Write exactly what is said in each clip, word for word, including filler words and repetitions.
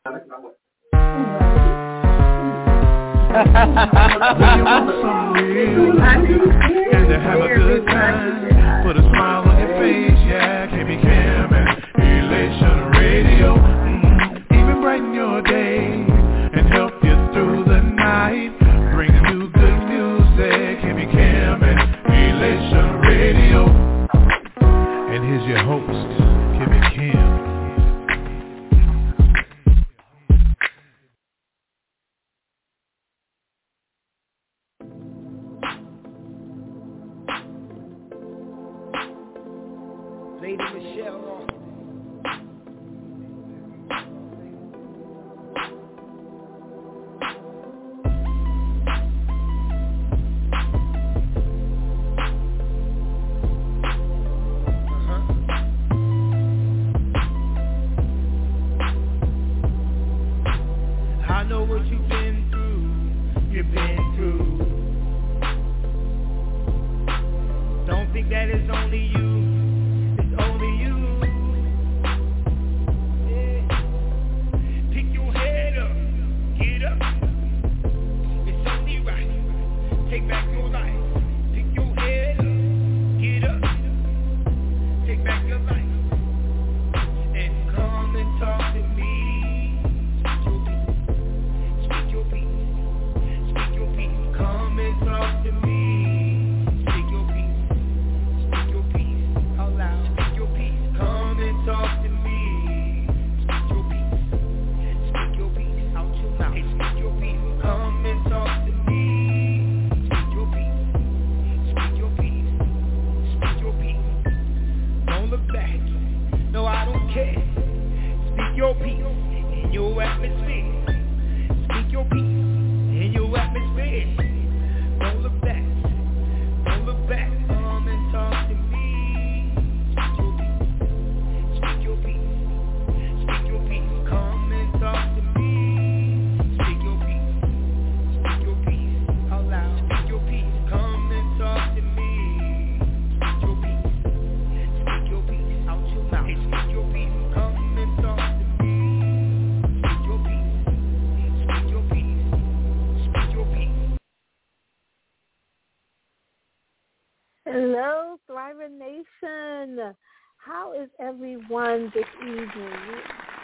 you want some real and to have a good time, put a smile on your face, yeah, K B Cam and Elation Radio, mm-hmm. Even brighten your day and help you through the night, bringing you good music, K B Cam and Elation Radio, and here's your host, K B Cam. Lady Michelle. I know what you've been through, you've been through. Don't think that it's only you. Only you. Yeah. Pick your head up, get up. It's only right. Take back your life. Pick your head up, get up. Take back your life. And come and talk to me. Speak your peace. Speak your peace. Speak your peace. Come and talk to me. Speak your peace. Speak your peace. Out loud. Come and talk to me. Speak your peace. Speak your peace. Out your mouth. Hey, speak your peace. Come and talk to me. Speak your peace. Speak your peace. Speak your peace. Don't look back. No, I don't care. Speak your peace in your atmosphere. Speak your peace in your atmosphere. Don't look back. Don't look back. Come and talk to me. Come and talk to me. Speak your peace. Speak your peace. Out loud. Speak your peace. Come and talk to me. Speak your peace. Speak your peace. Out your mouth. Hey, speak your peace. Come and talk to me. Speak your peace. Speak your peace. Speak your peace. Hello, Thriver Nation. How is everyone this evening?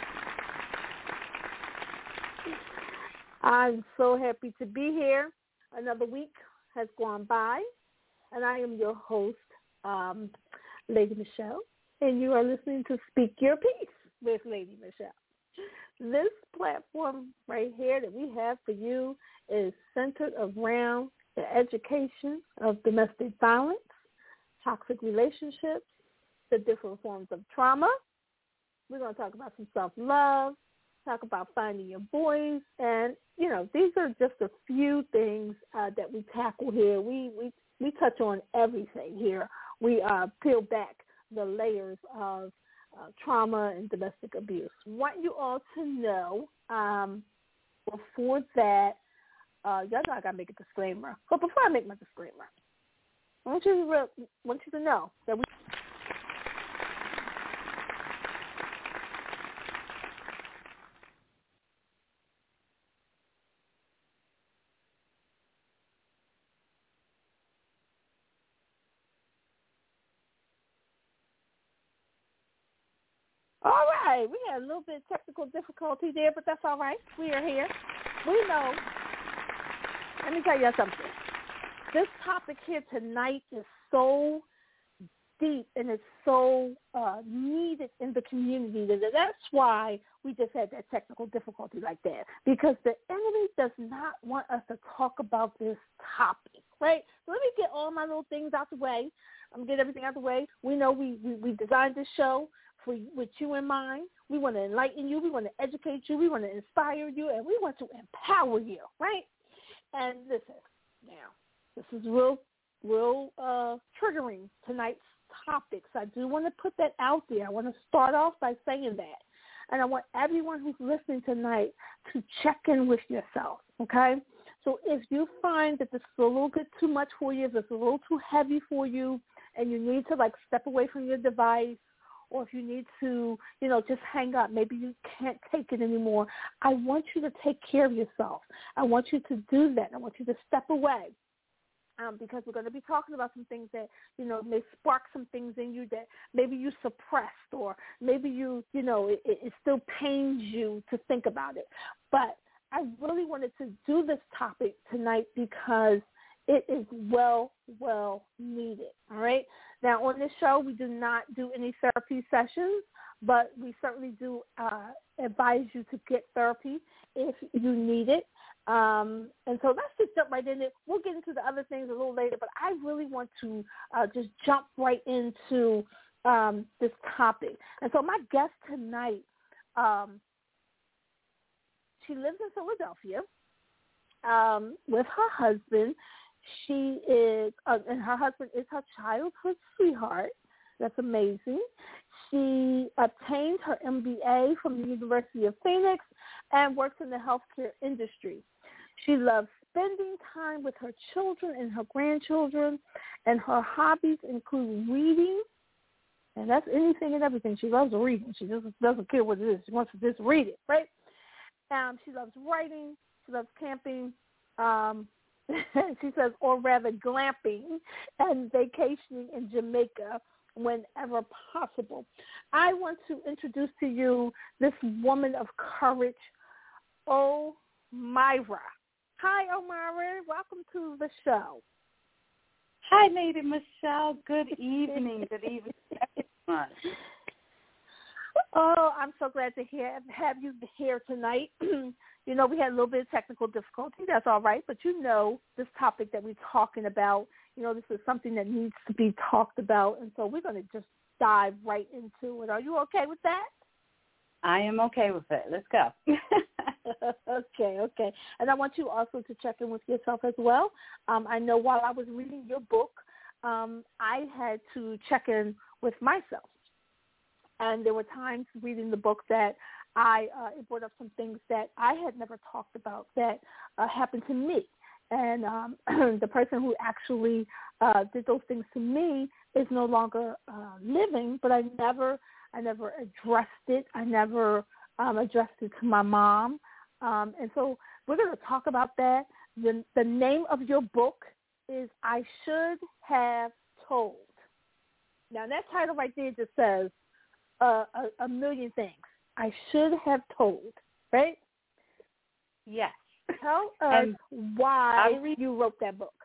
I'm so happy to be here. Another week has gone by, and I am your host, um, Lady Michelle, and you are listening to Speak Your Peace with Lady Michelle. This platform right here that we have for you is centered around the education of domestic violence, toxic relationships, the different forms of trauma. We're going to talk about some self-love, talk about finding your voice, and, you know, these are just a few things uh, that we tackle here. We, we we touch on everything here. We uh, peel back the layers of uh, trauma and domestic abuse. Want you all to know, um, before that, uh, y'all know I got to make a disclaimer. But before I make my disclaimer, I want you to, re- want you to know that we All right, we had a little bit of technical difficulty there, but that's all right. We are here. We know. Let me tell you something. This topic here tonight is so deep and it's so uh, needed in the community. That's why we just had that technical difficulty like that, because the enemy does not want us to talk about this topic, right? So let me get all my little things out the way. I'm going to get everything out the way. We know we, we, we designed this show for, with you in mind. We want to enlighten you. We want to educate you. We want to inspire you. And we want to empower you, right? And listen, now, this is real, real uh, triggering tonight's topics. I do want to put that out there. I want to start off by saying that. And I want everyone who's listening tonight to check in with yourself, okay? So if you find that this is a little bit too much for you, if it's a little too heavy for you, and you need to, like, step away from your device, or if you need to, you know, just hang up, maybe you can't take it anymore, I want you to take care of yourself. I want you to do that. I want you to step away. Um, because we're going to be talking about some things that, you know, may spark some things in you that maybe you suppressed, or maybe you, you know, it, it still pains you to think about it. But I really wanted to do this topic tonight because it is well, well needed, all right? Now, on this show, we do not do any therapy sessions, but we certainly do uh, advise you to get therapy if you need it. Um, and so let's just jump right in it. We'll get into the other things a little later, but I really want to uh, just jump right into um, this topic. And so my guest tonight, um, she lives in Philadelphia um, with her husband. She is, uh, and her husband is her childhood sweetheart. That's amazing. She obtained her M B A from the University of Phoenix and works in the healthcare industry. She loves spending time with her children and her grandchildren, and her hobbies include reading, and that's anything and everything. She loves reading. She doesn't, doesn't care what it is. She wants to just read it, right? Um, she loves writing. She loves camping. Um, she says, or rather glamping, and vacationing in Jamaica whenever possible. I want to introduce to you this woman of courage, Omira. Hi, Omira. Welcome to the show. Hi, Lady Michelle. Good evening. Good evening, everyone. Oh, I'm so glad to hear, have you here tonight. You know, we had a little bit of technical difficulty. That's all right. But you know this topic that we're talking about, you know, this is something that needs to be talked about. And so we're going to just dive right into it. Are you okay with that? I am okay with it. Let's go. okay, okay. And I want you also to check in with yourself as well. Um, I know while I was reading your book, um, I had to check in with myself. And there were times reading the book that I uh, it brought up some things that I had never talked about that uh, happened to me. And um, the person who actually uh, did those things to me is no longer uh, living, but I never I never addressed it. I never um, addressed it to my mom. Um, and so we're going to talk about that. The, the name of your book is I Should Have Told. Now, that title right there just says uh, a, a million things. I should have told, right? Yes. Tell us why read- you wrote that book.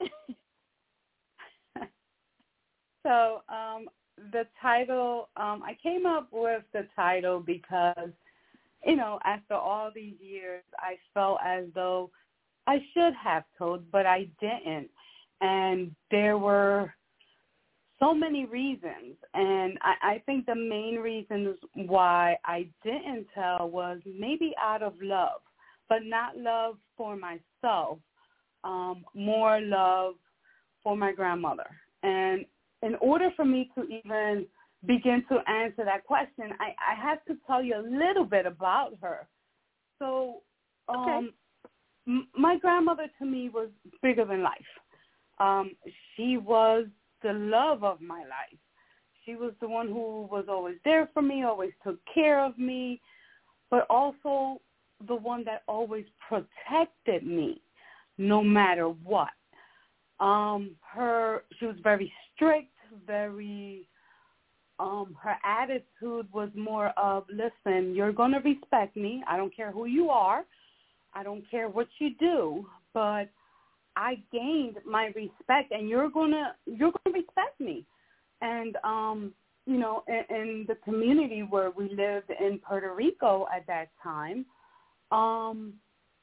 So um, the title, um, I came up with the title because, you know, after all these years, I felt as though I should have told, but I didn't. And there were so many reasons. And I, I think the main reasons why I didn't tell was maybe out of love, but not love for myself, um, more love for my grandmother. And in order for me to even begin to answer that question, I, I have to tell you a little bit about her. So um, okay. m- my grandmother to me was bigger than life. Um, she was the love of my life. She was the one who was always there for me, always took care of me, but also the one that always protected me no matter what. Um, her, she was very strict, very, um, her attitude was more of, listen, you're going to respect me. I don't care who you are. I don't care what you do, but I gained my respect, and you're gonna you're gonna respect me. And um, you know, in, in the community where we lived in Puerto Rico at that time, um,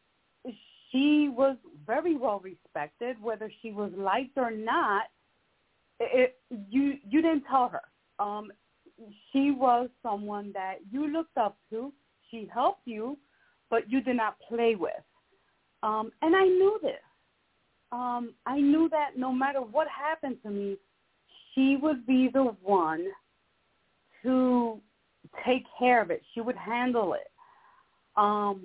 she was very well respected, whether she was liked or not. It, you you didn't tell her. Um, she was someone that you looked up to. She helped you, but you did not play with. Um, and I knew this. Um, I knew that no matter what happened to me, she would be the one to take care of it. She would handle it. Um,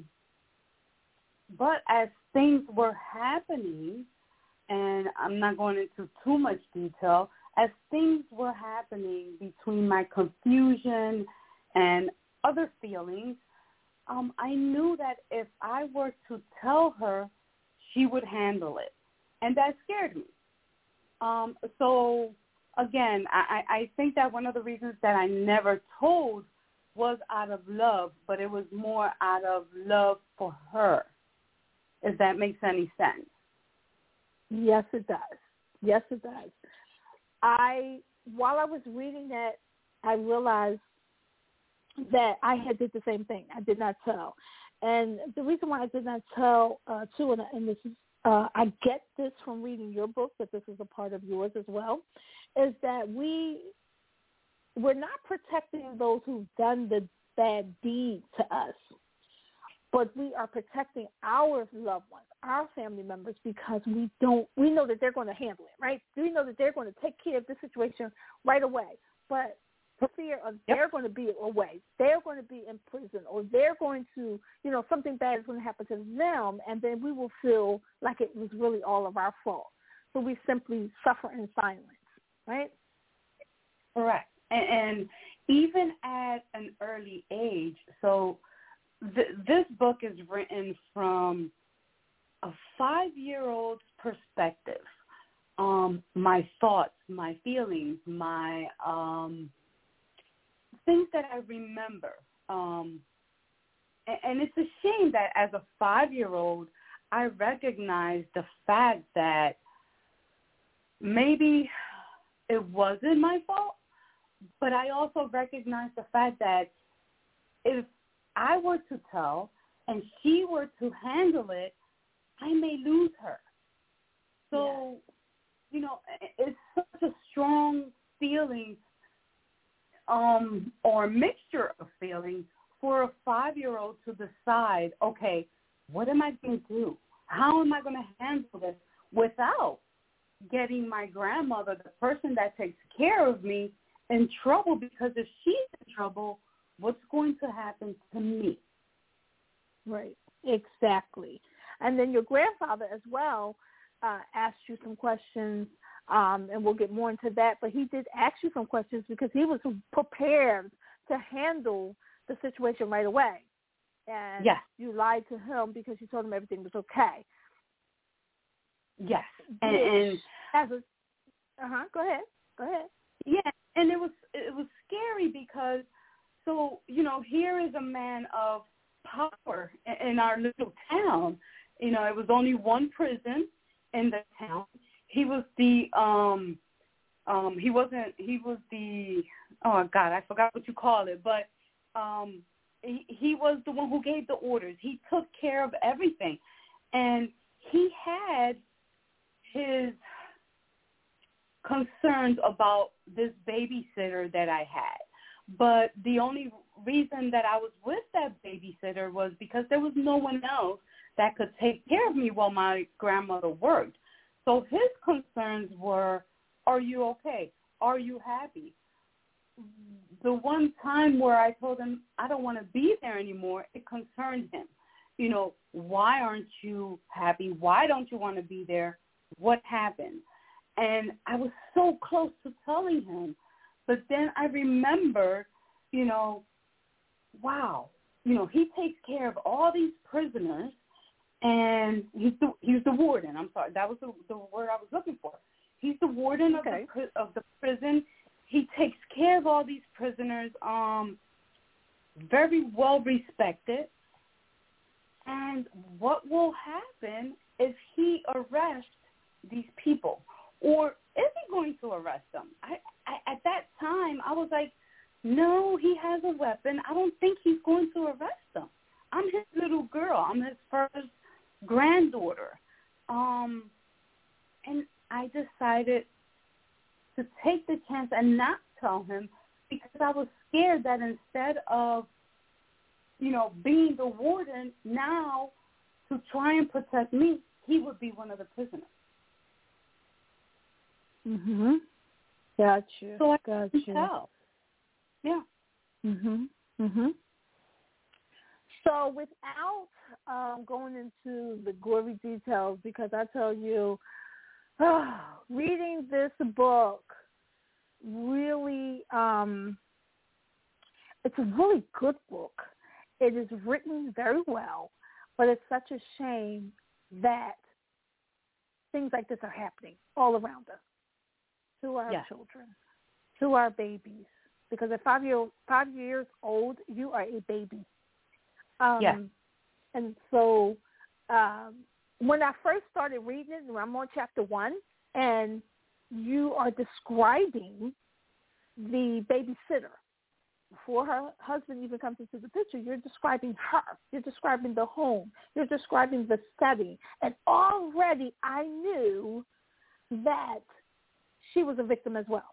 but as things were happening, and I'm not going into too much detail, as things were happening between my confusion and other feelings, um, I knew that if I were to tell her, she would handle it. And that scared me. Um, so, again, I, I think that one of the reasons that I never told was out of love, but it was more out of love for her, if that makes any sense. Yes, it does. Yes, it does. I, while I was reading that, I realized that I had did the same thing. I did not tell. And the reason why I did not tell, uh, too, and, and this is, uh, I get this from reading your book, that this is a part of yours as well, is that we, we're not protecting those who've done the bad deed to us, but we are protecting our loved ones, our family members, because we don't, we know that they're going to handle it, right? We know that they're going to take care of the situation right away. But for fear of yep. they're going to be away, they're going to be in prison, or they're going to, you know, something bad is going to happen to them, and then we will feel like it was really all of our fault. So we simply suffer in silence, right? Correct. And, and even at an early age, so th- this book is written from a five-year-old's perspective. Um, my thoughts, my feelings, my um, things that I remember. Um, and, and it's a shame that as a five-year-old, I recognized the fact that maybe it wasn't my fault, but I also recognized the fact that if I were to tell and she were to handle it, I may lose her. So, yeah. you know, it's such a strong feeling um, or mixture of feelings for a five-year-old to decide, okay, what am I going to do? How am I going to handle this without getting my grandmother, the person that takes care of me, in trouble? Because if she's in trouble, what's going to happen to me? Right, exactly. And then your grandfather as well uh, asked you some questions, um, and we'll get more into that, but he did ask you some questions because he was prepared to handle the situation right away. And yes. you lied to him because you told him everything was okay. Yes. And, and as a, uh-huh, go ahead. Go ahead. Yeah, and it was it was scary because, so, you know, here is a man of power in our little town. You know, it was only one prison in the town. He was the, um, um, he wasn't, he was the, oh, God, I forgot what you call it, but um, he, he was the one who gave the orders. He took care of everything. And he had his concerns about this babysitter that I had. But the only reason that I was with that babysitter was because there was no one else that could take care of me while my grandmother worked. So his concerns were, are you okay? Are you happy? The one time where I told him I don't want to be there anymore, it concerned him. You know, why aren't you happy? Why don't you want to be there? What happened? And I was so close to telling him. But then I remembered, you know, wow, you know, he takes care of all these prisoners, and he's the, he's the warden. I'm sorry, that was the, the word I was looking for. He's the warden okay. of the of the prison. He takes care of all these prisoners, um, very well respected. And what will happen if he arrests these people? Or is he going to arrest them? I, I, at that time, I was like, no, he has a weapon. I don't think he's going to arrest them. I'm his little girl. I'm his first granddaughter. Um, and I decided to take the chance and not tell him because I was scared that instead of, you know, being the warden, now to try and protect me, he would be one of the prisoners. Mm-hmm. Gotcha. So I gotcha. can tell. Yeah. Mm-hmm. Mm-hmm. So without um, going into the gory details, because I tell you, oh, reading this book really, um, it's a really good book. It is written very well, but it's such a shame that things like this are happening all around us, to our yeah. children, to our babies. Because at five, year, five years old, you are a baby. Um, yeah. And so um, when I first started reading it, I'm on chapter one, and you are describing the babysitter. Before her husband even comes into the picture, you're describing her. You're describing the home. You're describing the setting. And already I knew that she was a victim as well.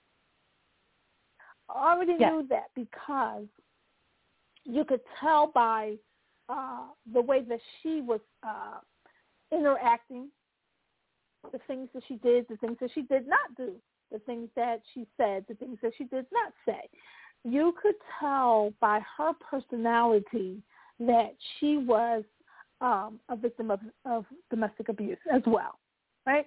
I already yeah. knew that because you could tell by uh, the way that she was uh, interacting, the things that she did, the things that she did not do, the things that she said, the things that she did not say. You could tell by her personality that she was um, a victim of, of domestic abuse as well, right?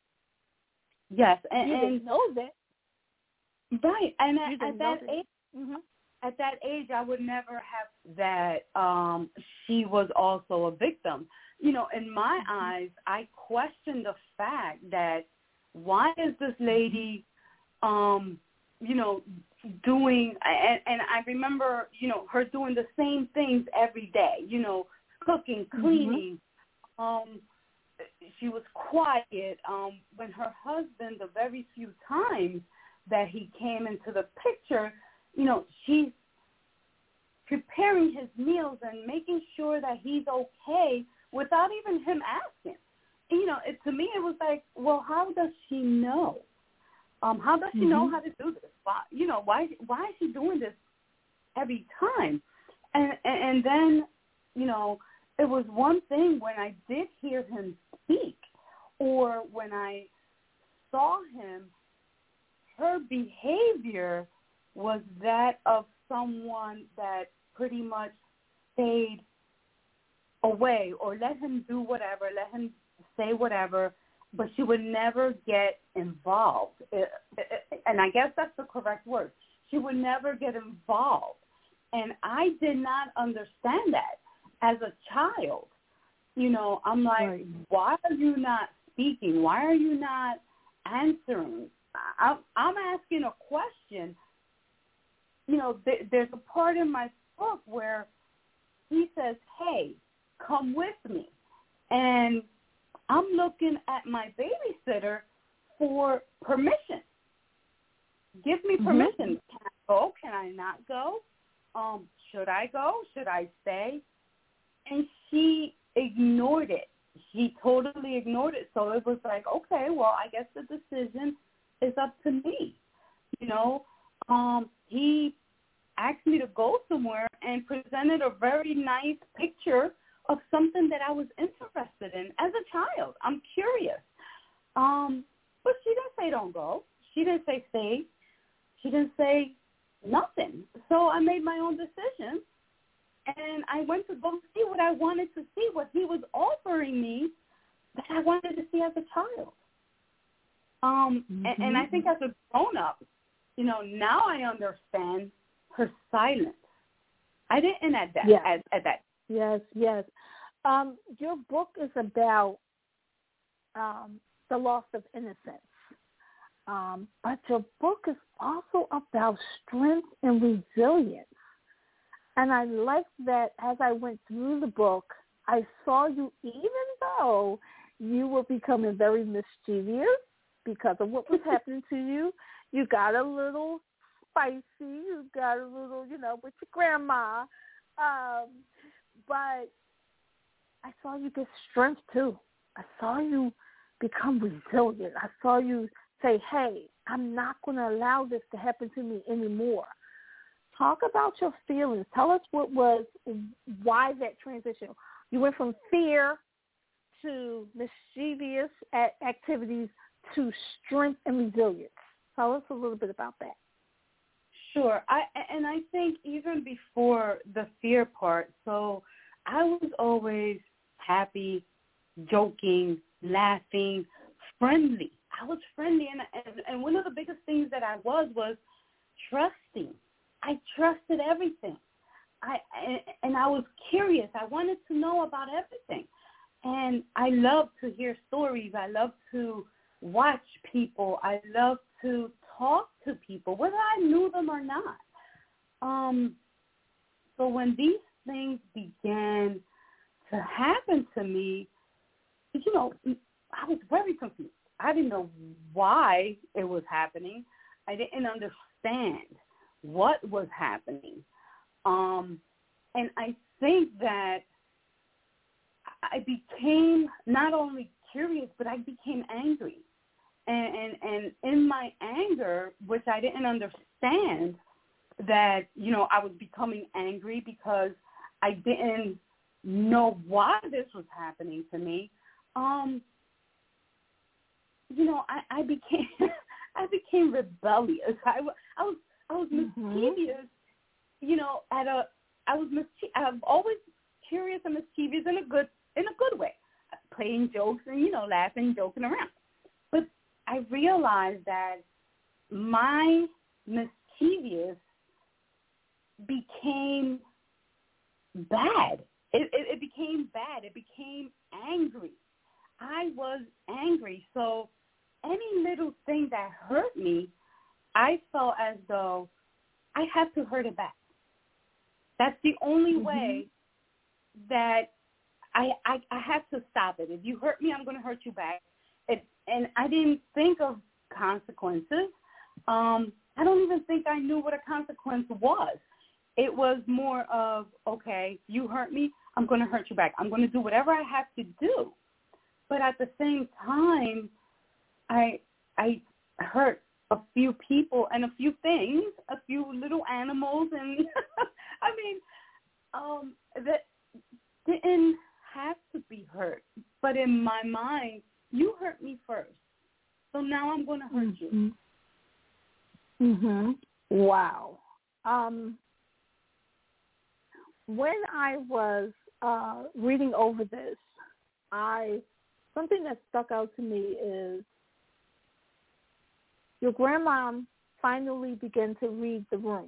Yes, and, you and didn't know that. Right, and you at, at that that. age, mm-hmm. at that age, I would never have that um, she was also a victim. You know, in my mm-hmm. eyes, I question the fact that why is this lady, um, you know, doing, and, and I remember, you know, her doing the same things every day, you know, cooking, cleaning. Mm-hmm. Um, she was quiet. Um, when her husband, the very few times that he came into the picture, you know, she's preparing his meals and making sure that he's okay without even him asking. And, you know, it, to me it was like, well, how does she know? Um, how does she mm-hmm. know how to do this? Why, you know, why why is she doing this every time? And, and and then, you know, it was one thing when I did hear him speak, or when I saw him, her behavior was that of someone that pretty much stayed away or let him do whatever, let him say whatever, but she would never get involved. And I guess that's the correct word. She would never get involved. And I did not understand that as a child. You know, I'm like, right. Why are you not speaking? Why are you not answering? I'm, I'm asking a question. You know, th- there's a part in my book where he says, hey, come with me. And I'm looking at my babysitter for permission. Give me permission. Mm-hmm. Can I go? Can I not go? Um, should I go? Should I stay? And she ignored it. She totally ignored it. So it was like, okay, well, I guess the decision is up to me. You know, um, he asked me to go somewhere and presented a very nice picture of something that I was interested in as a child. I'm curious. Um, but she didn't say don't go. She didn't say stay. She didn't say nothing. So I made my own decision, and I went to go see what I wanted to see, what he was offering me that I wanted to see as a child. Um, mm-hmm. and, and I think as a grown-up, you know, now I understand her silence. I didn't at that. Yes. At, at that. Yes, yes. Um, your book is about um, the loss of innocence. Um, but your book is also about strength and resilience. And I like that as I went through the book, I saw you, even though you were becoming very mischievous because of what was happening to you, you got a little spicy, you got a little, you know, with your grandma. Um, but I saw you get strength too. I saw you become resilient. I saw you say, hey, I'm not going to allow this to happen to me anymore. Talk about your feelings. Tell us what was, why that transition. You went from fear to mischievous activities to strength and resilience. Tell us a little bit about that. Sure. I, and I think even before the fear part, so I was always happy, joking, laughing, friendly. I was friendly, and, and and one of the biggest things that I was was trusting. I trusted everything. I and, and I was curious. I wanted to know about everything, and I love to hear stories. I love to watch people. I love to talk to people, whether I knew them or not. Um, so when these things began to happen to me, you know, I was very confused. I didn't know why it was happening. I didn't understand what was happening. Um, and I think that I became not only curious, but I became angry. And, and, and in my anger, which I didn't understand, that, you know, I was becoming angry because I didn't know why this was happening to me. Um, you know, I, I became I became rebellious. I, I was I was mischievous. Mm-hmm. You know, at a I was mischievous. I'm always curious and mischievous in a good in a good way, playing jokes and, you know, laughing, joking around. But I realized that my mischievous became bad. It, it, it became bad. It became angry. I was angry. So any little thing that hurt me, I felt as though I had to hurt it back. That's the only mm-hmm. way that I, I I have to stop it. If you hurt me, I'm going to hurt you back. It, and I didn't think of consequences. Um, I don't even think I knew what a consequence was. It was more of, okay, you hurt me, I'm going to hurt you back. I'm going to do whatever I have to do. But at the same time, I I hurt a few people and a few things, a few little animals, and I mean, um, that didn't have to be hurt. But in my mind, you hurt me first, so now I'm going to hurt mm-hmm. you. Mhm. Wow. Um. When I was uh, reading over this, I something that stuck out to me is your grandma finally began to read the room.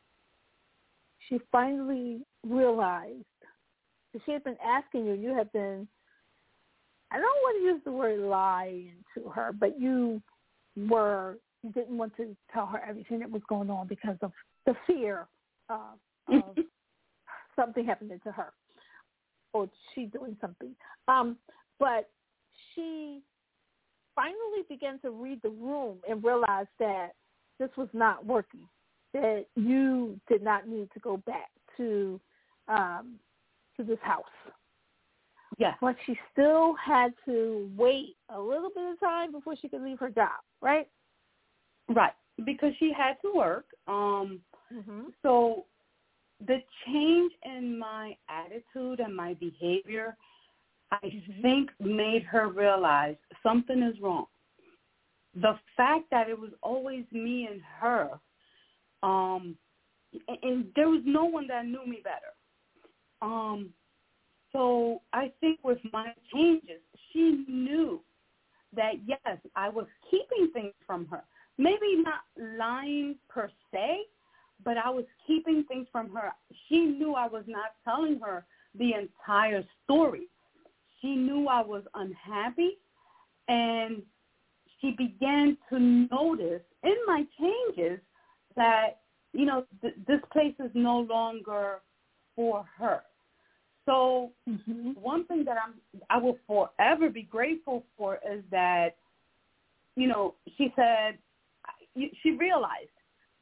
She finally realized that she had been asking you, you have been, I don't want to use the word lying to her, but you were, you didn't want to tell her everything that was going on because of the fear uh, of something happening to her or she doing something. Um, but she finally began to read the room and realize that this was not working, that you did not need to go back to um, to this house. Yes. But she still had to wait a little bit of time before she could leave her job, right? Right, because she had to work. Um, mm-hmm. So the change in my attitude and my behavior, I mm-hmm. think, made her realize something is wrong. The fact that it was always me and her, um, and, and there was no one that knew me better. Um, so I think with my changes, she knew that, yes, I was keeping things from her. Maybe not lying per se, but I was keeping things from her. She knew I was not telling her the entire story. She knew I was unhappy, and she began to notice in my changes that, you know, th- this place is no longer for her. So mm-hmm. one thing that I'm, I will forever be grateful for is that, you know, she said, she realized,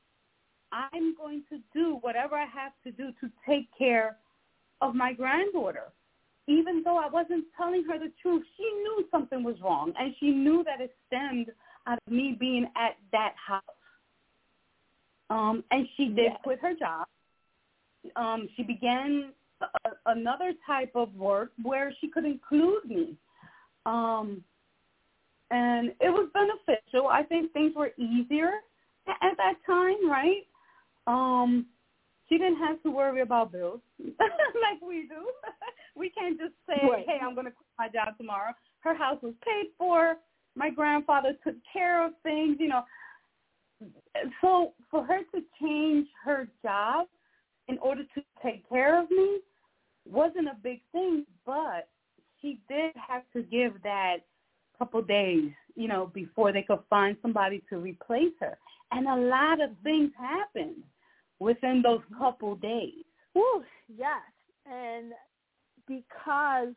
I'm going to do whatever I have to do to take care of my granddaughter. Even though I wasn't telling her the truth, she knew something was wrong, and she knew that it stemmed out of me being at that house. Um, and she did yes. quit her job. Um, she began a, another type of work where she could include me. Um, and it was beneficial. I think things were easier at, at that time, right? Um, she didn't have to worry about bills like we do. We can't just say, right. hey, I'm going to quit my job tomorrow. Her house was paid for. my grandfather took care of things, you know. So for her to change her job in order to take care of me wasn't a big thing, but she did have to give that couple days, you know, before they could find somebody to replace her. And a lot of things happened within those couple days. Woo, yes. And because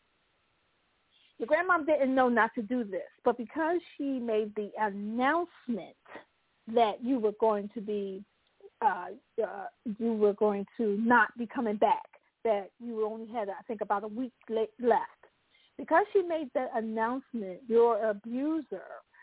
your grandmom didn't know not to do this, but because she made the announcement that you were going to be, uh, uh, you were going to not be coming back, that you only had, I think, about a week left. Because she made that announcement, your abuser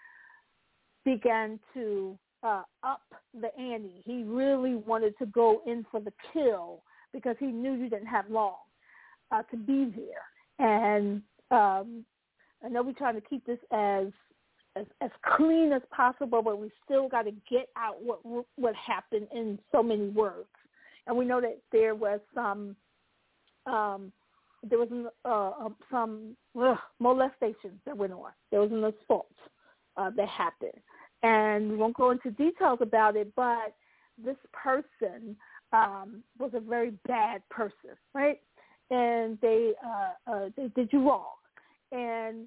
began to uh, up the ante. He really wanted to go in for the kill because he knew you didn't have long uh, to be there. And um, I know we're trying to keep this as, as as clean as possible, but we still got to get out what what happened in so many words. And we know that there was some um, there was uh, some ugh, molestations that went on. There was an assault uh, that happened. And we won't go into details about it, but this person um, was a very bad person, right? And they uh, uh, they did you wrong. And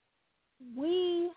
we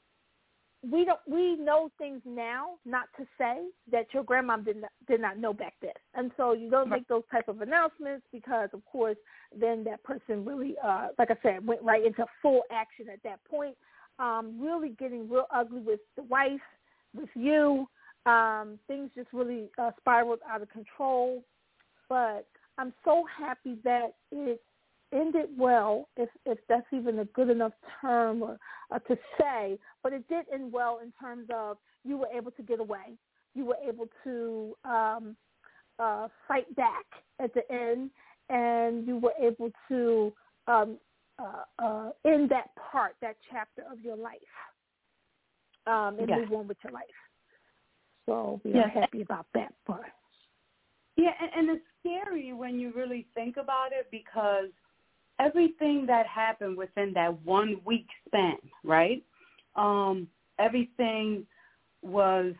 we don't we know things now, not to say that your grandma did not did not know back then. And so you don't make those type of announcements because, of course, then that person really, uh, like I said, went right into full action at that point. Um, really getting real ugly with the wife, with you. Um, things just really uh, spiraled out of control. But I'm so happy that it ended well, if if that's even a good enough term or, uh, to say. But it did end well in terms of you were able to get away. You were able to um, uh, fight back at the end, and you were able to um, Uh, uh, in that part, that chapter of your life, um, and yes. move on with your life. So we yes. are happy about that part. Yeah, and, and it's scary when you really think about it because everything that happened within that one week span, right? Um, everything was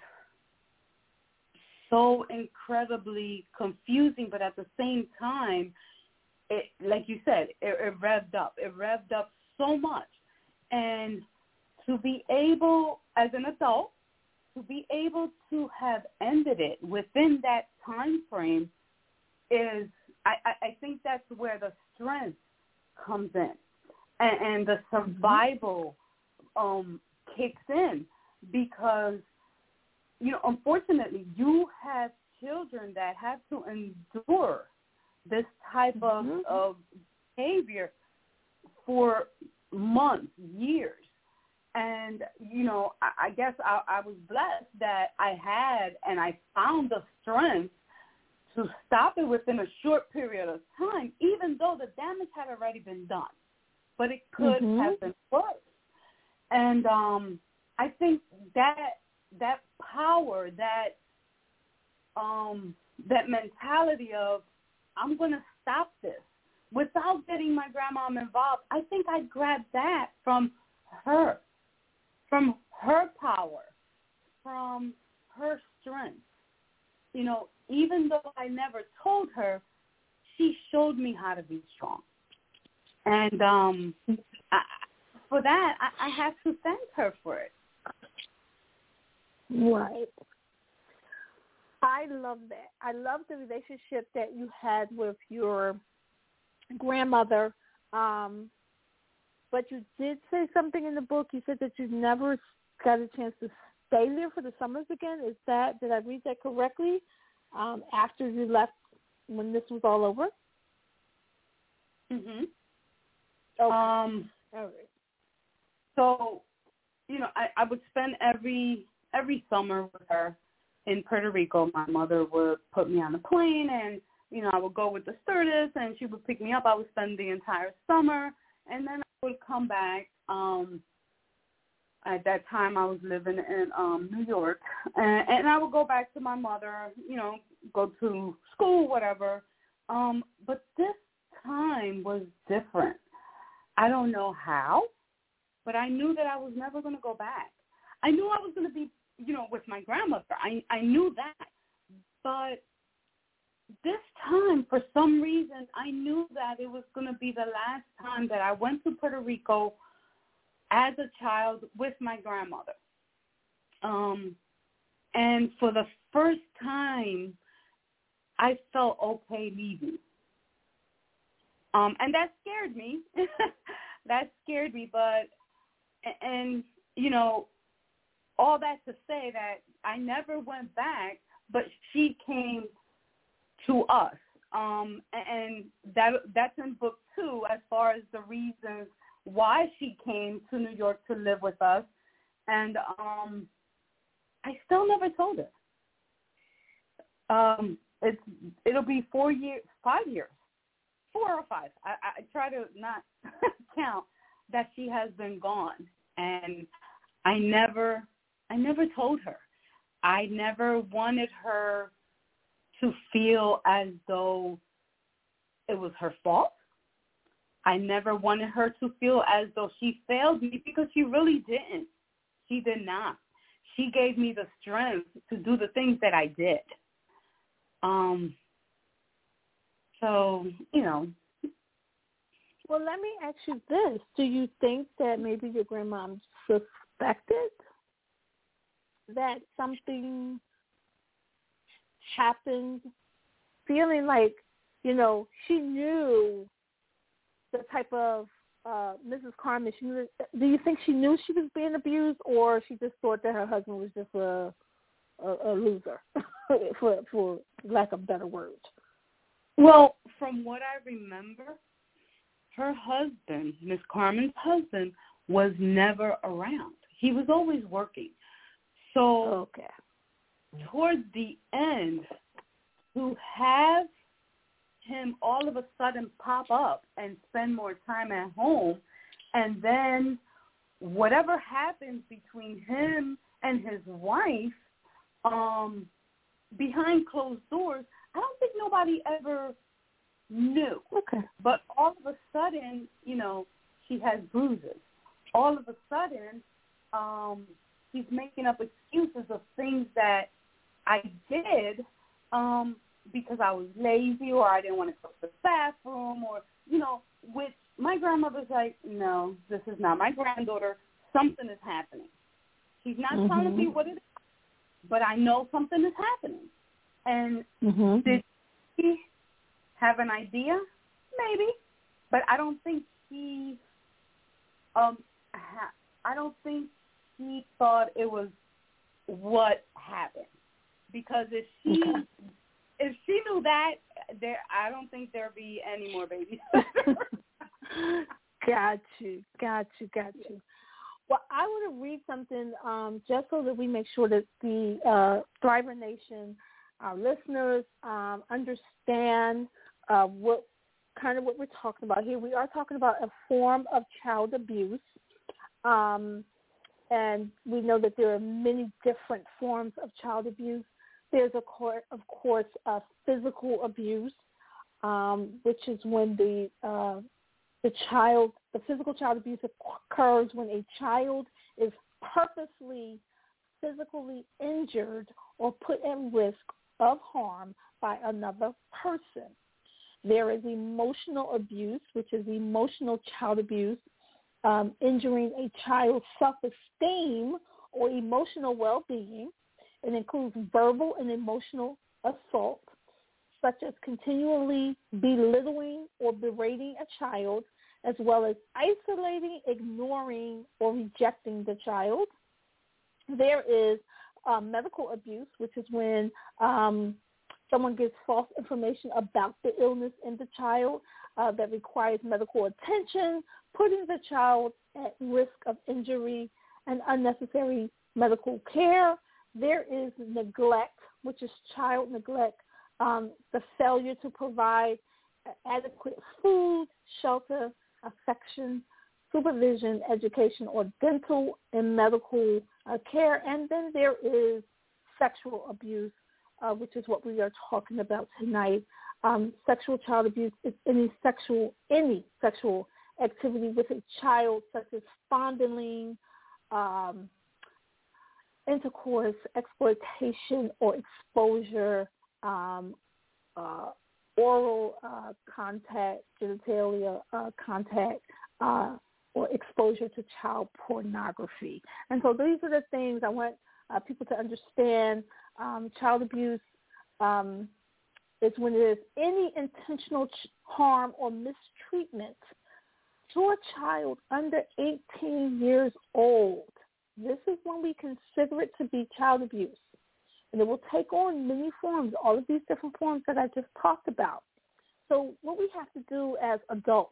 so incredibly confusing, but at the same time, it, like you said, it, it revved up. It revved up so much. And to be able, as an adult, to be able to have ended it within that time frame is, I, I, I think that's where the strength comes in. And, and the survival um, kicks in because, you know, unfortunately, you have children that have to endure this type mm-hmm. of, of behavior for months, years. And, you know, I, I guess I, I was blessed that I had and I found the strength to stop it within a short period of time, even though the damage had already been done. But it could mm-hmm. have been worse. And um, I think that that power, that um, that mentality of, I'm going to stop this without getting my grandmom involved. I think I grabbed that from her, from her power, from her strength. You know, even though I never told her, she showed me how to be strong. And um, I, for that, I, I have to thank her for it. Right. I love that. I love the relationship that you had with your grandmother. Um, but you did say something in the book. You said that you never got a chance to stay there for the summers again. Is that, did I read that correctly? Um, after you left, when this was all over? Mm-hmm. Okay. Um, all right. So, you know, I, I would spend every every summer with her. In Puerto Rico, my mother would put me on a plane and, you know, I would go with the stewardess and she would pick me up. I would spend the entire summer and then I would come back. Um, at that time I was living in um, New York and, and I would go back to my mother, you know, go to school, whatever. Um, but this time was different. I don't know how, but I knew that I was never going to go back. I knew I was going to be, you know, with my grandmother. I, I knew that. But this time, for some reason, I knew that it was going to be the last time that I went to Puerto Rico as a child with my grandmother. Um, and for the first time, I felt okay leaving. Um, and that scared me. that scared me. But, and, you know, all that to say that I never went back, but she came to us. Um, and that that's in book two as far as the reasons why she came to New York to live with us. And um, I still never told her. Um, it's it'll be four years, five years, four or five. I, I try to not count that she has been gone, and I never, I never told her. I never wanted her to feel as though it was her fault. I never wanted her to feel as though she failed me, because she really didn't. She did not. She gave me the strength to do the things that I did. Um. So, you know. Well, let me ask you this. Do you think that maybe your grandma suspected that something happened, feeling like, you know, she knew the type of uh, Missus Carmen, she knew, do you think she knew she was being abused, or she just thought that her husband was just a a, a loser, for for lack of better words? Well, from what I remember, her husband, Miss Carmen's husband, was never around. He was always working. So okay. Towards the end, to have him all of a sudden pop up and spend more time at home, and then whatever happens between him and his wife, um, behind closed doors, I don't think nobody ever knew. Okay. But all of a sudden, you know, she has bruises. All of a sudden, um, he's making up excuses of things that I did um, because I was lazy, or I didn't want to go to the bathroom, or, you know, which my grandmother's like, no, this is not my granddaughter. Something is happening. She's not mm-hmm. telling me what it is, but I know something is happening. And mm-hmm. did she have an idea? Maybe. But I don't think she, um, ha- I don't think she thought it was what happened. Because if she okay. if she knew that, there I don't think there'd be any more babies. Got you, got you, got you. Well, I want to read something um, just so that we make sure that the uh, Thriver Nation, our listeners, um, understand uh, what kind of what we're talking about here. We are talking about a form of child abuse. Um, and we know that there are many different forms of child abuse. There's, a course, of course, uh, physical abuse, um, which is when the uh, the child, the physical child abuse occurs when a child is purposely physically injured or put at risk of harm by another person. There is emotional abuse, which is emotional child abuse, um, injuring a child's self-esteem or emotional well-being. It includes verbal and emotional assault, such as continually belittling or berating a child, as well as isolating, ignoring, or rejecting the child. There is uh, medical abuse, which is when um, someone gives false information about the illness in the child uh, that requires medical attention, putting the child at risk of injury and unnecessary medical care. There is neglect, which is child neglect, um, the failure to provide adequate food, shelter, affection, supervision, education, or dental and medical uh, care. And then there is sexual abuse, uh, which is what we are talking about tonight. Um, sexual child abuse is any sexual, any sexual activity with a child, such as fondling, um, intercourse, exploitation, or exposure, um, uh, oral uh, contact, genitalia uh, contact, uh, or exposure to child pornography. And so these are the things I want uh, people to understand. Um, child abuse um, is when there's any intentional ch- harm or mistreatment to a child under eighteen years old. This is when we consider it to be child abuse. And it will take on many forms, all of these different forms that I just talked about. So what we have to do as adults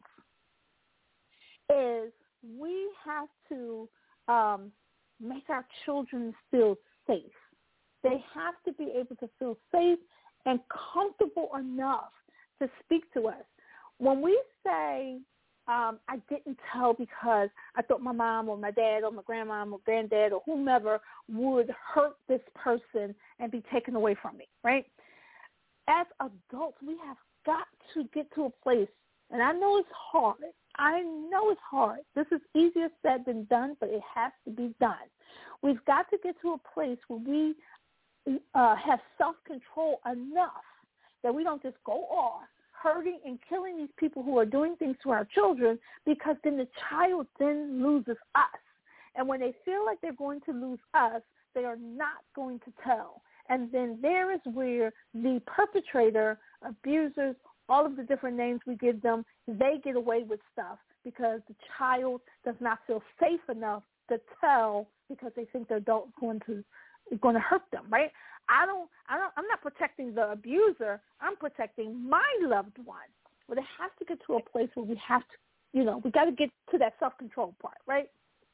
is we have to um, make our children feel safe. They have to be able to feel safe and comfortable enough to speak to us. When we say, um, I didn't tell because I thought my mom or my dad or my grandma or granddad or whomever would hurt this person and be taken away from me, right? As adults, we have got to get to a place, and I know it's hard. I know it's hard. This is easier said than done, but it has to be done. We've got to get to a place where we uh, have self-control enough that we don't just go off hurting and killing these people who are doing things to our children, because then the child then loses us. And when they feel like they're going to lose us, they are not going to tell. And then there is where the perpetrator, abusers, all of the different names we give them, they get away with stuff because the child does not feel safe enough to tell because they think the adult is going to is going to hurt them, right? I don't, I don't, I'm not protecting the abuser. I'm protecting my loved one. But it has to get to a place where we have to, you know, we got to get to that self-control part, right?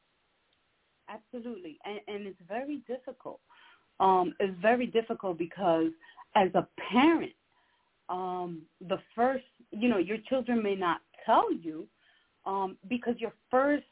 Absolutely, and, and it's very difficult. Um, it's very difficult because as a parent, um, the first, you know, your children may not tell you um, because your first,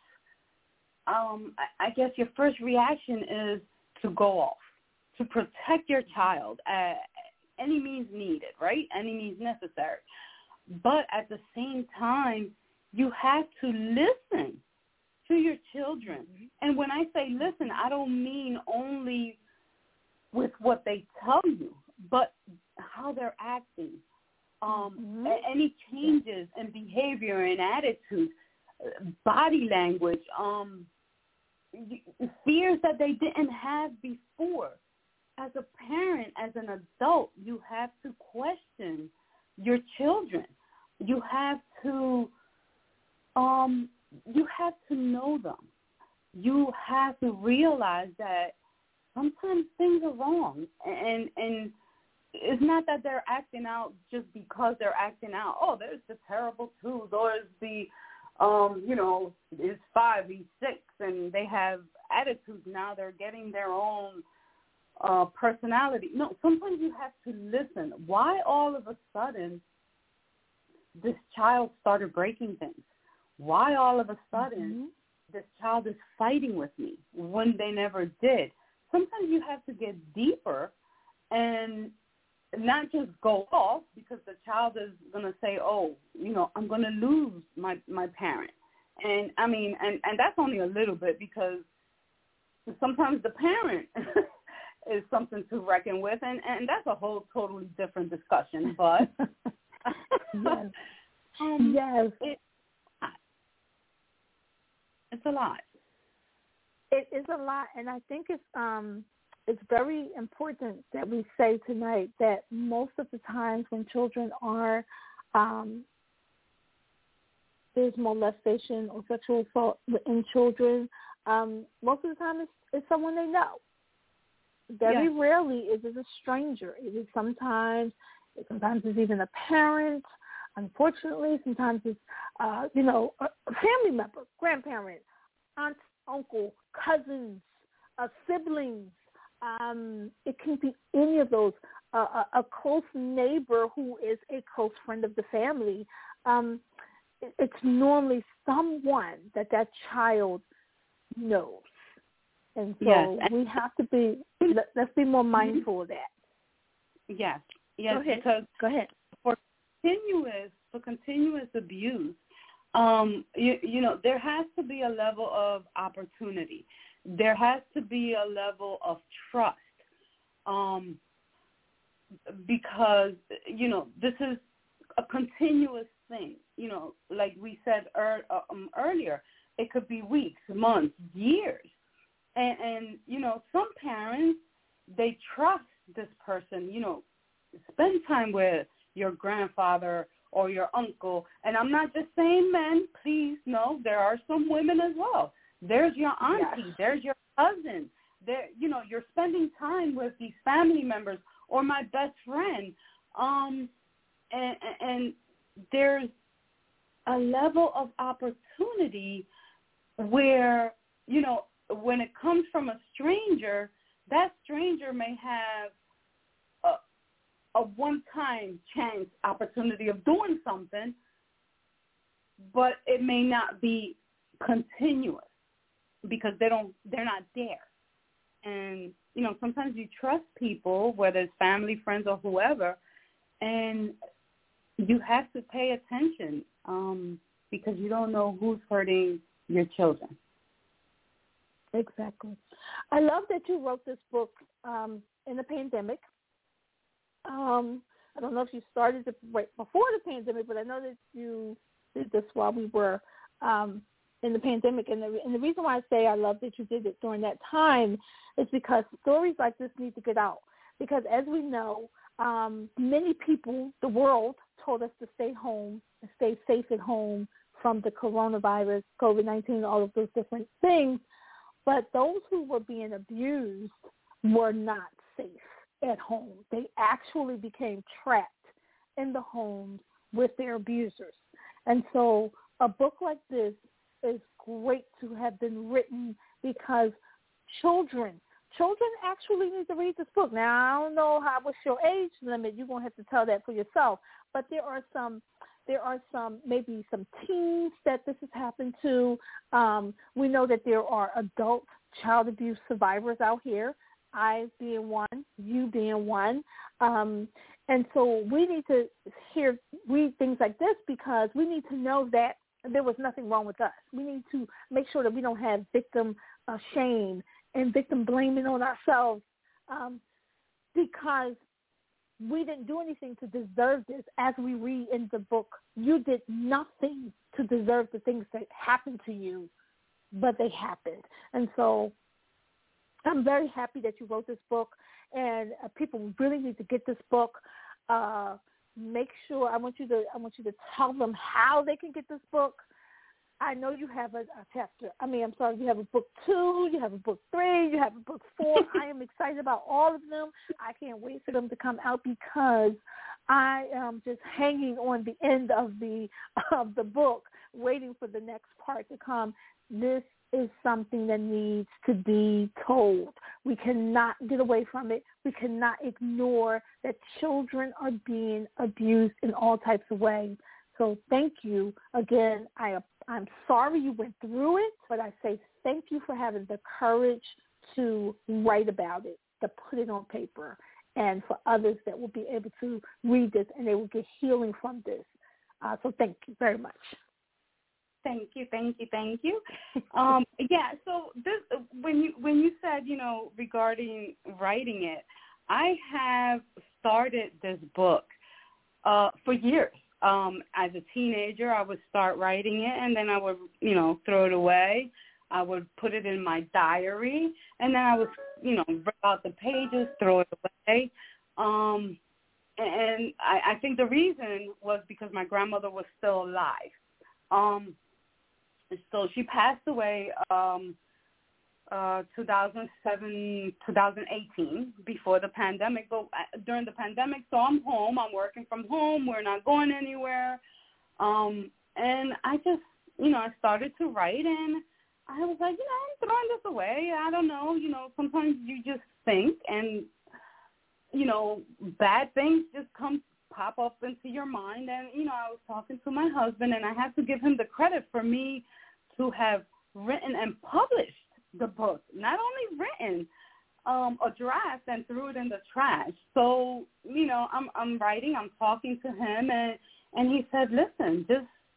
um, I, I guess your first reaction is to go off, to protect your child at any means needed, right? Any means necessary. But at the same time, you have to listen to your children. And when I say listen, I don't mean only with what they tell you, but how they're acting, um, mm-hmm. any changes in behavior and attitude, body language, um, fears that they didn't have before. As a parent, as an adult, you have to question your children. You have to, um, you have to know them. You have to realize that sometimes things are wrong, and and it's not that they're acting out just because they're acting out. Oh, there's the terrible twos, or it's the, um, you know, it's five, he's six, and they have attitudes now. They're getting their own uh, personality. No, sometimes you have to listen. Why all of a sudden this child started breaking things? Why all of a sudden mm-hmm. this child is fighting with me when they never did? Sometimes you have to get deeper and not just go off because the child is going to say, oh, you know, I'm going to lose my, my parent. And, I mean, and, and that's only a little bit because sometimes the parent is something to reckon with, and, and that's a whole totally different discussion. But, yes, um, yes. It, it's a lot. It is a lot, and I think it's um it's very important that we say tonight that most of the times when children are um, there's molestation or sexual assault in children, um, most of the time it's, it's someone they know. Very yes. rarely is it a stranger. It is sometimes sometimes it's even a parent. Unfortunately, sometimes it's uh, you know a family member, grandparent, aunt, uncle, cousins, uh, siblings. Um, it can be any of those. Uh, a, a close neighbor who is a close friend of the family. Um, it, it's normally someone that that child knows. And so yes. we have to be, let, let's be more mindful of that. Yes, yes, Go ahead. because Go ahead. for continuous, for continuous abuse, um, you, you know, there has to be a level of opportunity. There has to be a level of trust, um, because, you know, this is a continuous thing. You know, like we said er, um, earlier, it could be weeks, months, years. And, and, you know, some parents, they trust this person, you know, spend time with your grandfather or your uncle. And I'm not just saying men, please, no, there are some women as well. There's your auntie, yes. There's your cousin. There, you know, you're spending time with these family members or my best friend. Um, and, and there's a level of opportunity where, you know, when it comes from a stranger, that stranger may have a, a one-time chance opportunity of doing something, but it may not be continuous because they don't, they're not there. And, you know, sometimes you trust people, whether it's family, friends, or whoever, and you have to pay attention um, because you don't know who's hurting your children. Exactly. I love that you wrote this book um, in the pandemic. Um, I don't know if you started it right before the pandemic, but I know that you did this while we were um, in the pandemic. And the, and the reason why I say I love that you did it during that time is because stories like this need to get out. Because as we know, um, many people, the world, told us to stay home and stay safe at home from the coronavirus, COVID nineteen, all of those different things. But those who were being abused were not safe at home. They actually became trapped in the homes with their abusers. And so a book like this is great to have been written because children, children actually need to read this book. Now, I don't know how, what's your age limit. You're going to have to tell that for yourself. But there are some There are some, maybe some teens that this has happened to. Um, we know that there are adult child abuse survivors out here, I being one, you being one. Um, and so we need to hear, read things like this because we need to know that there was nothing wrong with us. We need to make sure that we don't have victim uh, shame and victim blaming on ourselves um, because we didn't do anything to deserve this. As we read in the book, you did nothing to deserve the things that happened to you, but they happened. And so I'm very happy that you wrote this book, and uh, people really need to get this book. Uh, make sure, I want you to I want you to tell them how they can get this book. I know you have a, a chapter. I mean, I'm sorry, you have a book two, you have a book three, you have a book four. I am excited about all of them. I can't wait for them to come out because I am just hanging on the end of the of the book, waiting for the next part to come. This is something that needs to be told. We cannot get away from it. We cannot ignore that children are being abused in all types of ways. So thank you. Again, I, I'm sorry you went through it, but I say thank you for having the courage to write about it, to put it on paper, and for others that will be able to read this and they will get healing from this. Uh, so thank you very much. Thank you, thank you, thank you. Um, yeah, so this, when you when you said, you know, regarding writing it, I have started this book uh, for years. Um, as a teenager, I would start writing it, and then I would, you know, throw it away. I would put it in my diary, and then I would, you know, rip out the pages, throw it away. Um, and I, I think the reason was because my grandmother was still alive. Um, so she passed away um, uh, two thousand seven, two thousand eighteen, before the pandemic. But during the pandemic, so I'm home. I'm working from home. We're not going anywhere. Um, and I just, you know, I started to write, and I was like, you know, I'm throwing this away. I don't know. You know, sometimes you just think, and, you know, bad things just come pop up into your mind. And, you know, I was talking to my husband, and I have to give him the credit for me to have written and published the book, not only written um, a draft and threw it in the trash. So, you know, I'm I'm writing, I'm talking to him, and, and he said, listen, just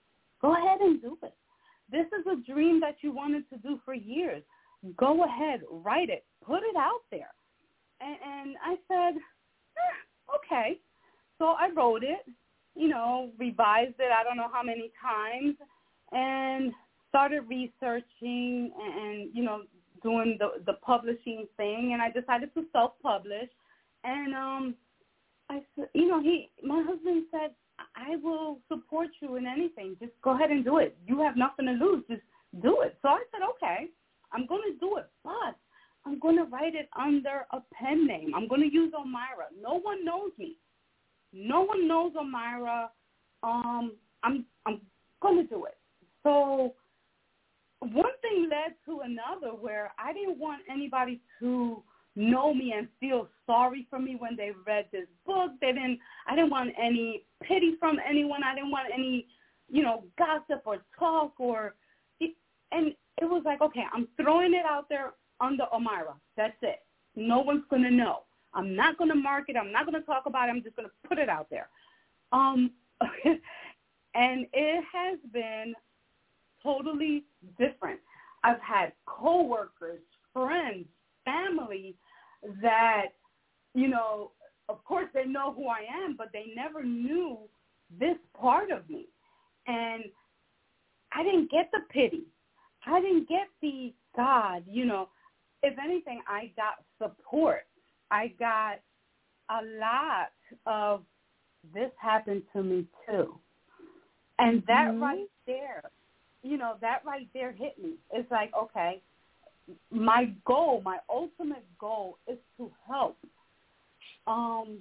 Go ahead and do it. This is a dream that you wanted to do for years. Go ahead, write it, put it out there. And, and I said, eh, okay. So I wrote it, you know, revised it I don't know how many times, and started researching and, and you know, doing the, the publishing thing. And I decided to self-publish. And, um, I said, you know, he, my husband said, I will support you in anything. Just go ahead and do it. You have nothing to lose. Just do it. So I said, okay, I'm going to do it, but I'm going to write it under a pen name. I'm going to use Omira. No one knows me. No one knows Omira. Um, I'm I'm going to do it. So one thing led to another where I didn't want anybody to know me and feel sorry for me when they read this book. They didn't. I didn't want any pity from anyone. I didn't want any, you know, gossip or talk or. And it was like, okay, I'm throwing it out there under Omira. That's it. No one's going to know. I'm not going to market. I'm not going to talk about it. I'm just going to put it out there. Um, and it has been totally different. I've had coworkers, friends, family that, you know, of course they know who I am, but they never knew this part of me. And I didn't get the pity. I didn't get the God, you know. If anything, I got support. I got a lot of this happened to me too. And that mm-hmm. right there, you know, that right there hit me. It's like, okay, my goal, my ultimate goal is to help. Um,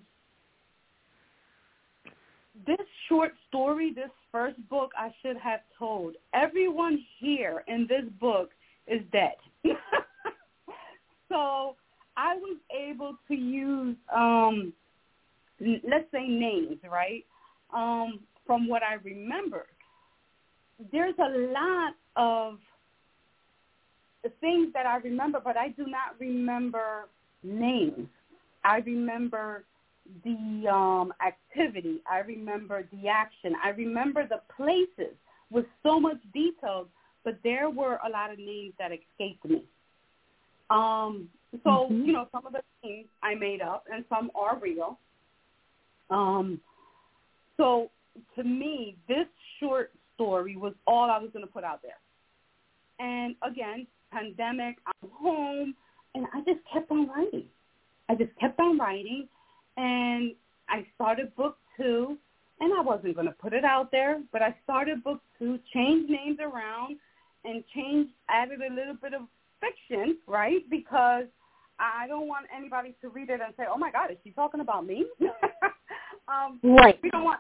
this short story, this first book I should have told, everyone here in this book is dead. So I was able to use, um, let's say names, right, um, from what I remember. There's a lot of things that I remember, but I do not remember names. I remember the um, activity. I remember the action. I remember the places with so much detail, but there were a lot of names that escaped me. Um, so, mm-hmm. you know, some of the things I made up and some are real. Um, so to me, this short story was all I was going to put out there. And again, pandemic, I'm home, and I just kept on writing. I just kept on writing, and I started book two, and I wasn't going to put it out there, but I started book two, changed names around, and changed, added a little bit of fiction, right, because I don't want anybody to read it and say, oh, my God, is she talking about me? um, right. We don't want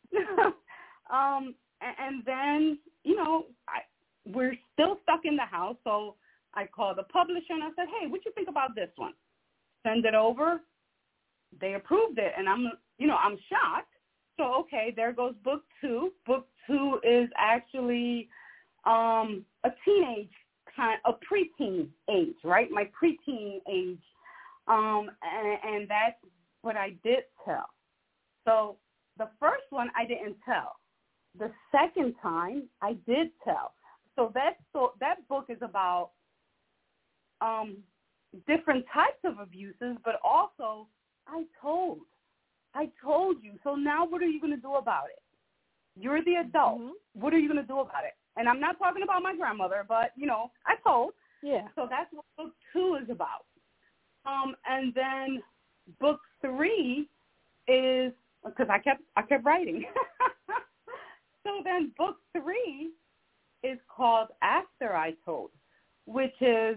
um, and, and then, you know, I, we're still stuck in the house, so I called the publisher, and I said, hey, what you think about this one? Send it over. They approved it, and I'm, you know, I'm shocked. So, okay, there goes book two. Book two is actually um, a teenage kind, a preteen age, right? My preteen age, um, and, and that's what I did tell. So the first one I didn't tell. The second time I did tell. So that so that book is about um, different types of abuses, but also I told. I told you. So now what are you going to do about it? You're the adult. Mm-hmm. What are you going to do about it? And I'm not talking about my grandmother, but, you know, I told. Yeah. So that's what book two is about. Um, and then book three is, because I kept, I kept writing. So then book three is called After I Told, which is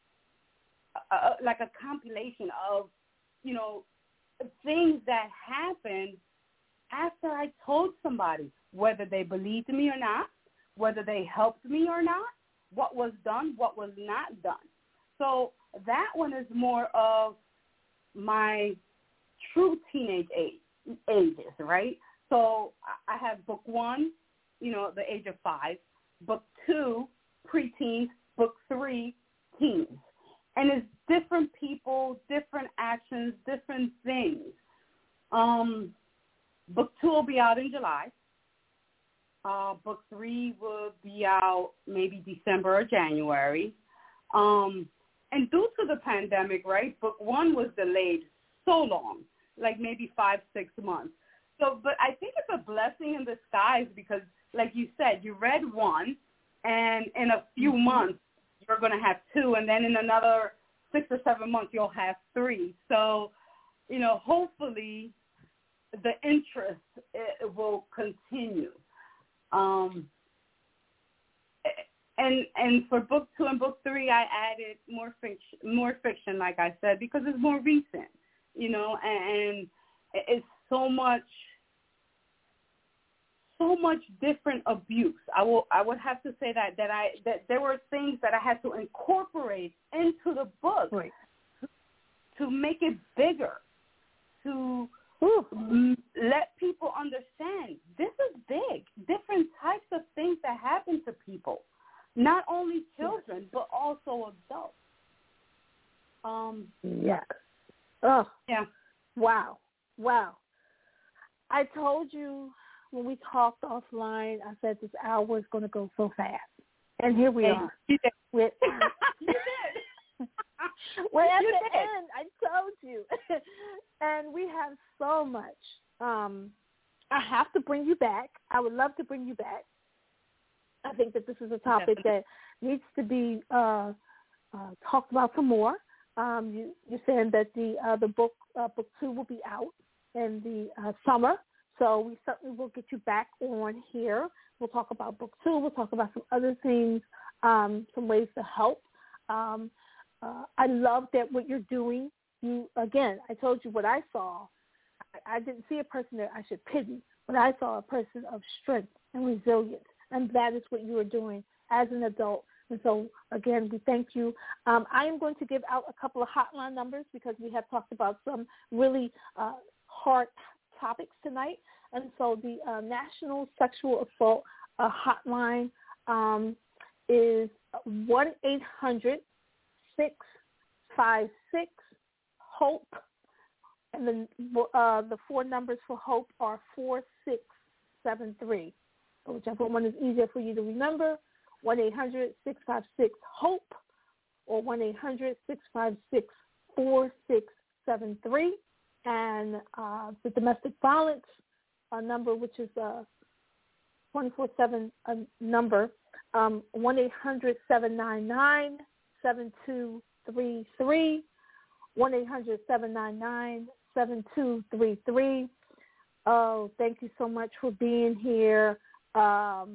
a, like a compilation of, you know, things that happened after I told somebody, whether they believed me or not, whether they helped me or not, what was done, what was not done. So that one is more of my true teenage age, ages, right? So I have book one, you know, the age of five, book two, preteens, book three, teens. And it's different people, different actions, different things. Um, book two will be out in July. Uh, book three will be out maybe December or January. Um, and due to the pandemic, right, book one was delayed so long, like maybe five, six months. So, but I think it's a blessing in disguise because, like you said, you read one, and in a few months you're going to have two, and then in another six or seven months you'll have three. So, you know, hopefully the interest it will continue. Um, and and for book two and book three, I added more fiction, more fiction, like I said, because it's more recent, you know, and, and it's so much, so much different abuse. I will, I would have to say that that I that there were things that I had to incorporate into the book right. to make it bigger, to Ooh. let people understand this is big. Different types of things that happen to people, not only children, but also adults. Um, yes. Oh. Yeah. Wow. Wow. I told you when we talked offline, I said this hour is going to go so fast. And here we hey, are. You did. We're, you did. We're at you the did. end. I told you. And we have so much. Um, I have to bring you back. I would love to bring you back. I think that this is a topic that needs to be uh, uh, talked about some more. Um, you, you're saying that the uh, the book uh, book two will be out in the uh, summer, so we certainly will get you back on here. We'll talk about book two. We'll talk about some other things, um, some ways to help. Um, uh, I love that what you're doing. You again, I told you what I saw. I, I didn't see a person that I should pity, but I saw a person of strength and resilience, and that is what you are doing as an adult. And so, again, we thank you. Um, I am going to give out a couple of hotline numbers because we have talked about some really uh, hard topics tonight. And so the uh, National Sexual Assault uh, Hotline um, is one eight hundred six five six HOPE. And the, uh, the four numbers for HOPE are four six seven three. So whichever one is easier for you to remember. one eight hundred six five six HOPE or one eight hundred six five six four six seven three. And uh, the domestic violence uh, number, which is a twenty-four seven uh, number, um, one eight hundred seven nine nine seven two three three, one eight hundred seven nine nine seven two three three. Oh, thank you so much for being here. Um,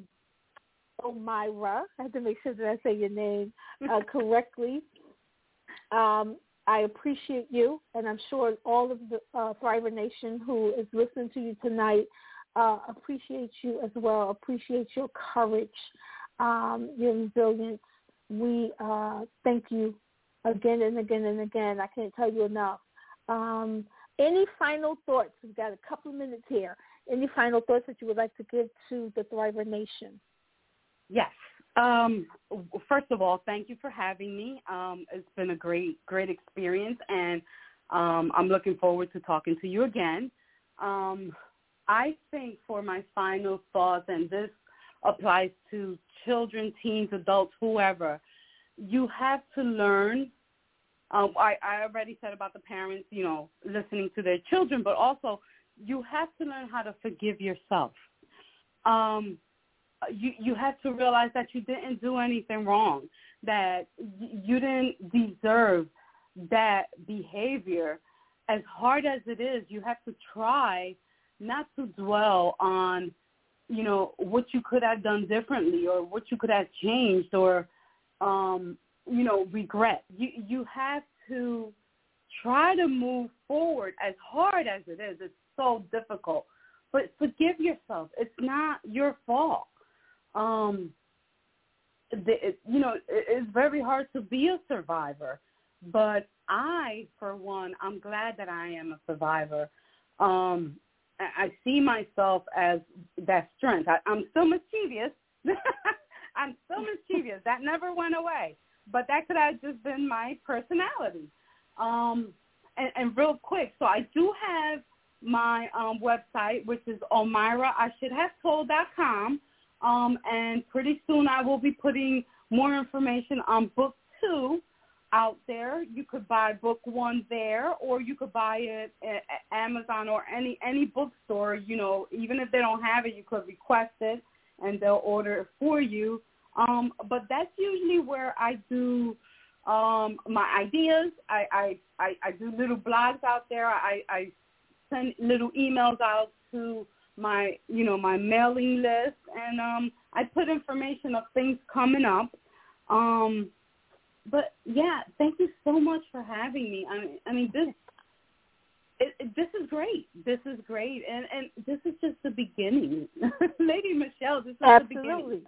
Omira, I have to make sure that I say your name uh, correctly. Um, I appreciate you, and I'm sure all of the uh, Thriver Nation who is listening to you tonight uh, appreciate you as well, appreciate your courage, um, your resilience. We uh, thank you again and again and again. I can't tell you enough. Um, any final thoughts? We've got a couple of minutes here. Any final thoughts that you would like to give to the Thriver Nation? Yes. Um, first of all, thank you for having me. Um, it's been a great, great experience, and um, I'm looking forward to talking to you again. Um, I think for my final thoughts, and this applies to children, teens, adults, whoever, you have to learn. Um, I, I already said about the parents, you know, listening to their children, but also you have to learn how to forgive yourself. Um, You you have to realize that you didn't do anything wrong, that you didn't deserve that behavior. As hard as it is, you have to try not to dwell on, you know, what you could have done differently or what you could have changed or, um, you know, regret. You you have to try to move forward as hard as it is. It's so difficult. But forgive yourself. It's not your fault. Um, the, it, you know, it, it's very hard to be a survivor, but I, for one, I'm glad that I am a survivor. Um, I, I see myself as that strength. I, I'm still mischievous. I'm still mischievous. That never went away, but that could have just been my personality. Um, and, and real quick, so I do have my um, website, which is Omira I should have told dot com. Um, and pretty soon I will be putting more information on book two out there. You could buy book one there, or you could buy it at Amazon or any, any bookstore. You know, even if they don't have it, you could request it and they'll order it for you. Um, but that's usually where I do um, my ideas. I, I, I, I do little blogs out there. I, I send little emails out to my, you know, my mailing list, and um, I put information of things coming up. Um, but yeah, thank you so much for having me. I mean, I mean this, it, it, this is great. This is great, and and this is just the beginning, Lady Michelle. This is Absolutely. the beginning.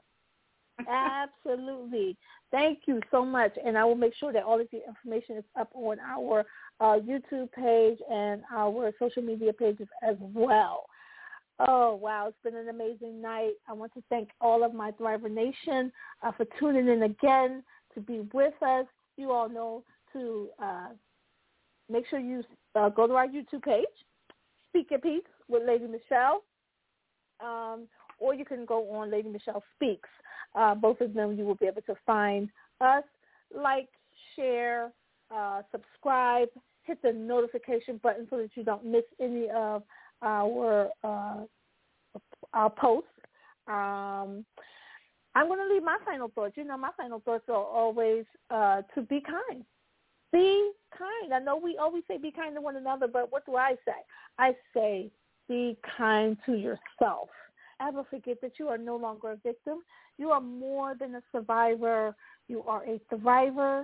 Absolutely. Thank you so much. And I will make sure that all of the information is up on our uh, YouTube page and our social media pages as well. Oh, wow. It's been an amazing night. I want to thank all of my Thriver Nation uh, for tuning in again to be with us. You all know to uh, make sure you uh, go to our YouTube page, Speak Your Piece with Lady Michelle, um, or you can go on Lady Michelle Speaks. Uh, both of them you will be able to find us. Like, share, uh, subscribe, hit the notification button so that you don't miss any of our uh, our posts. Um, I'm going to leave my final thoughts. You know, my final thoughts are always uh, to be kind. Be kind. I know we always say be kind to one another, but what do I say? I say be kind to yourself. Ever forget that you are no longer a victim. You are more than a survivor. You are a thriver.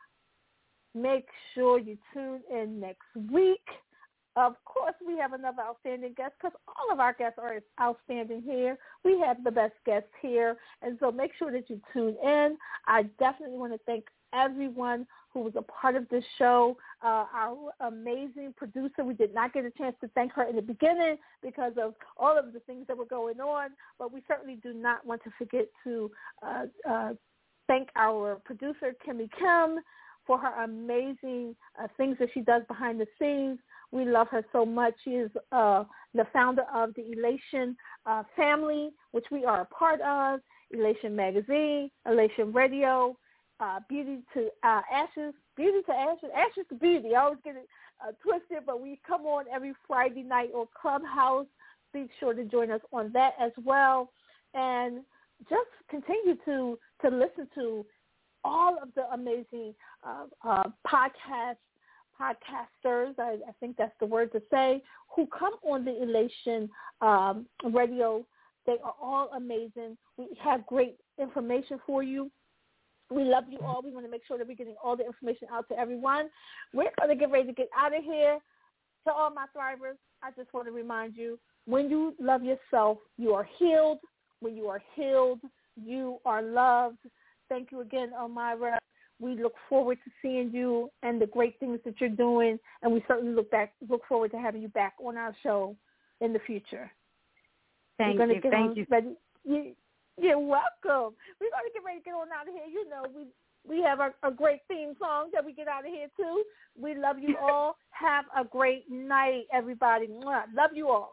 Make sure you tune in next week. Of course, we have another outstanding guest because all of our guests are outstanding here. We have the best guests here, and so make sure that you tune in. I definitely want to thank everyone who was a part of this show. Uh, our amazing producer, we did not get a chance to thank her in the beginning because of all of the things that were going on, but we certainly do not want to forget to uh, uh, thank our producer, Kimmy Kim, for her amazing uh, things that she does behind the scenes. We love her so much. She is uh, the founder of the Elation uh, family, which we are a part of, Elation Magazine, Elation Radio, uh, Beauty to uh, Ashes, Beauty to Ashes, Ashes to Beauty. I always get it uh, twisted, but we come on every Friday night on Clubhouse. Be sure to join us on that as well. And just continue to, to listen to all of the amazing uh, uh, podcasts, podcasters, I, I think that's the word to say, who come on the Elation um, radio. They are all amazing. We have great information for you. We love you all. We want to make sure that we're getting all the information out to everyone. We're going to get ready to get out of here. To all my thrivers, I just want to remind you, when you love yourself, you are healed. When you are healed, you are loved. Thank you again, Elmira. We look forward to seeing you and the great things that you're doing, and we certainly look back, look forward to having you back on our show in the future. Thank We're you. Get Thank on, you. Ready, you. You're welcome. We're going to get ready to get on out of here. You know, we we have a, a great theme song that we get out of here, too. We love you all. Have a great night, everybody. Mwah. Love you all.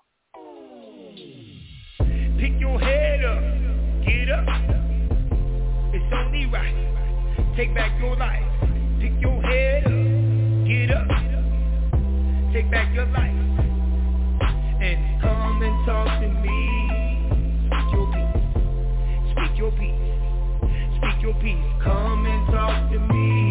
Pick your head up. Get up. It's only right. Take back your life. Pick your head up. Get up. Take back your life. And come and talk to me. Speak your peace. Speak your peace. Speak your peace. Come and talk to me.